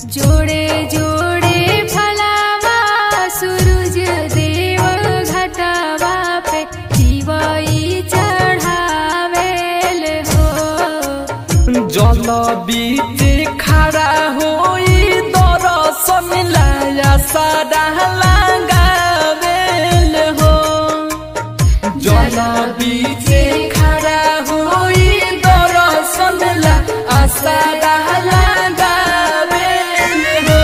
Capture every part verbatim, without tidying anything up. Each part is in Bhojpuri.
जोड़े जोड़े फलावा सूरज देव घटावा पे दिवाई चढ़ावेल हो। जल बीच खड़ा होई दर्शन लाया सादा लगावेल हो। जल बीच खड़ा होई दर्शन लाया सादा लगावेल हो।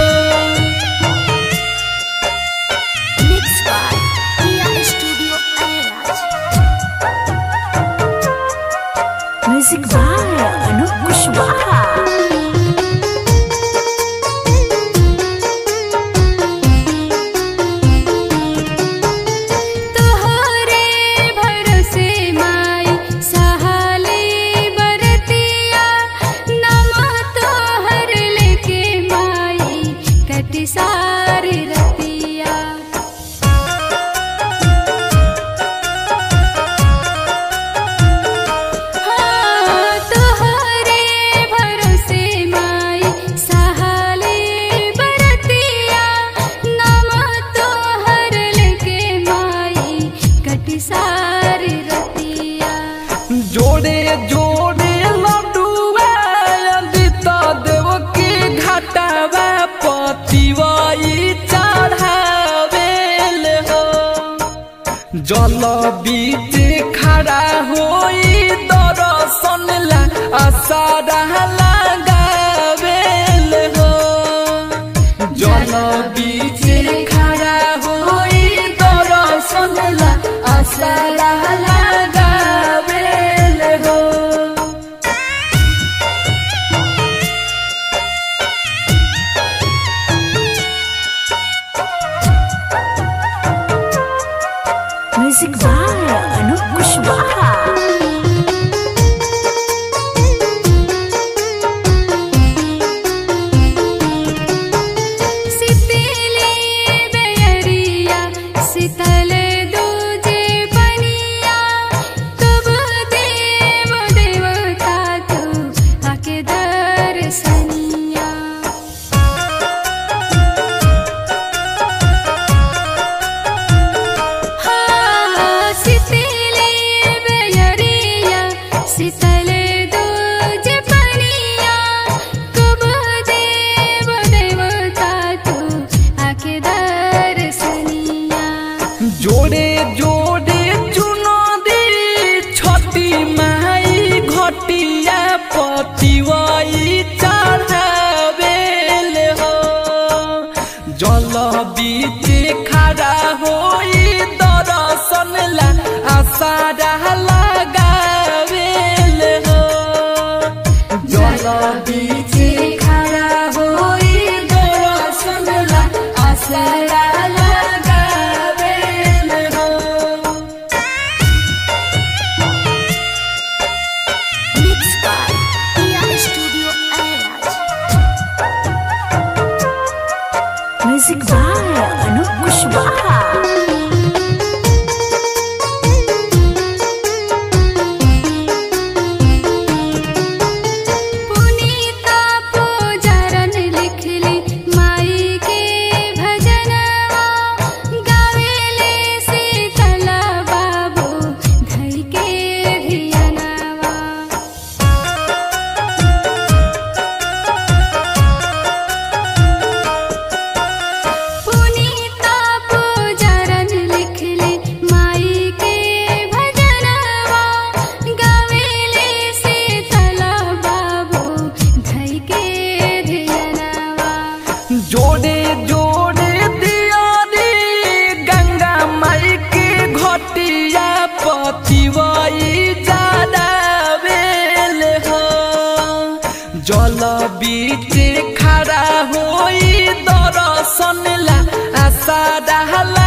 Mixed by Tia Studio Airaj. Music by Anup Kushwaha. सारी रतिया हाँ तोहरे भरोसे माई सहाले बरतिया नाम तोहर लेके माई कटी सारी रतिया। जोड़े जोड़े लड्डुआ अदिता देव के घटावा पतिवाई चढ़ावेल हो। जल बीच खड़ा होई दर्शन ला आसारा लगावेल हो। जल बीच खड़ा होई दर्शन ला आसारा लगावेल हो। Music by Anup Kushwaha. सितले बयरिया सितले दूजे बनिया तब देव देवता तू आके दर्शनिया। सितले बयरिया सितले दूजे बनिया कब देव देवता तू आके दर्शनिया। जोड़े जोड़े चुनरी छठी माई घटिया पतिवाई चढ़ावेल हो। जल बीच खड़ा होई दर्शन ला आसारा लगावेल हो। जल बीच खड़ा होई दर्शन ला आसारा लगावेल हो। Mixed by Tia Studio Airaj. Music by Anup Kushwaha. पुनीता पूजरन लिखली माई के भजनवा गावेले शीतला बाबू धई के धियनवा। पुनीता पूजरन लिखली माई के भजनवा गावेले शीतला बाबू धई के धियनवा। जोड़े जोड़े दियारी गंगा माई के घटिया पतिवाई चढ़ावेल हो। जल बीच खड़ा होई दर्शन ला आसारा